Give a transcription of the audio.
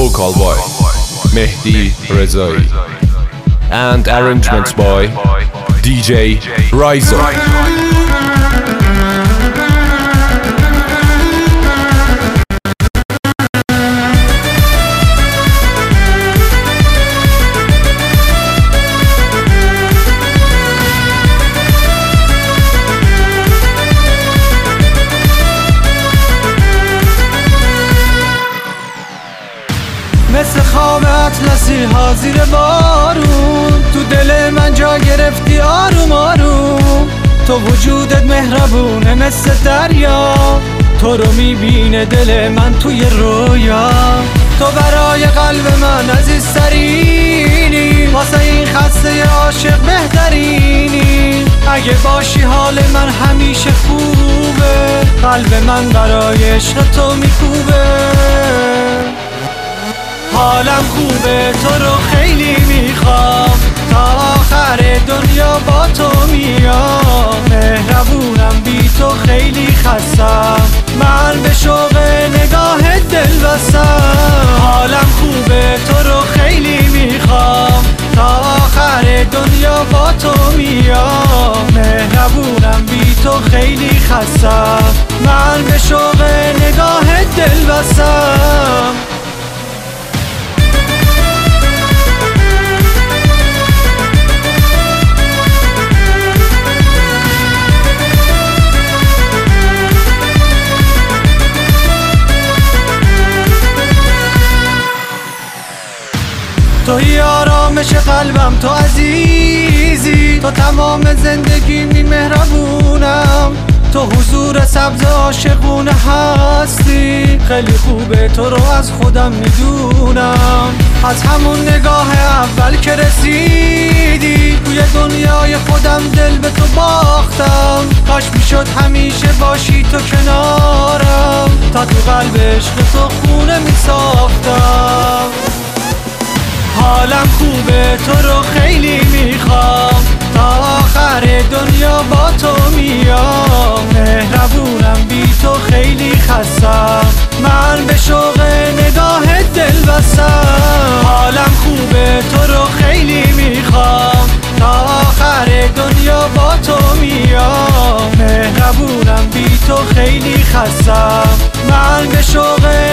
vocal by Mehdi Rezai and arrangements by DJ Rizo. مثل خواب اطلسی ها زیر بارون تو دل من جا گرفتی آروم آروم. تو وجودت مهربونه مثل دریا، تو رو میبینه دل من توی رویا. تو برای قلب من عزیزترینی، واسه این خسته عاشق بهترینی. اگه باشی حال من همیشه خوبه، قلب من برای عشق تو میکوبه. حالم خوبه، تو رو خیلی میخوام، تا آخر دنیا با تو میام. مهربونم بی تو خیلی خستم، من به شوق نگاه دل بستم. حالم خوبه، تو رو خیلی میخوام، تا آخر دنیا با تو میام. مهربونم بی تو خیلی خستم، من به شوق نگاه دل بستم. توی آرامش قلبم، تو عزیزی، تو تمام زندگی مهربونم. تو حضور سبز عاشقونه هستی، خیلی خوبه تو رو از خودم میدونم. از همون نگاه اول که رسیدی توی دنیای خودم دل به تو باختم. کاش میشد همیشه باشی تو کنارم، تا تو قلب عشق تو خونه میساختم. حالم خوبه، تو رو خیلی میخوام، تا آخر دنیا با تو میام. مهربونم بی تو خیلی خستم، من به شوق نگاه دل بستم. حالم خوبه، تو رو خیلی میخوام، تا آخر دنیا با تو میام. مهربونم بی تو خیلی خستم، من به شوق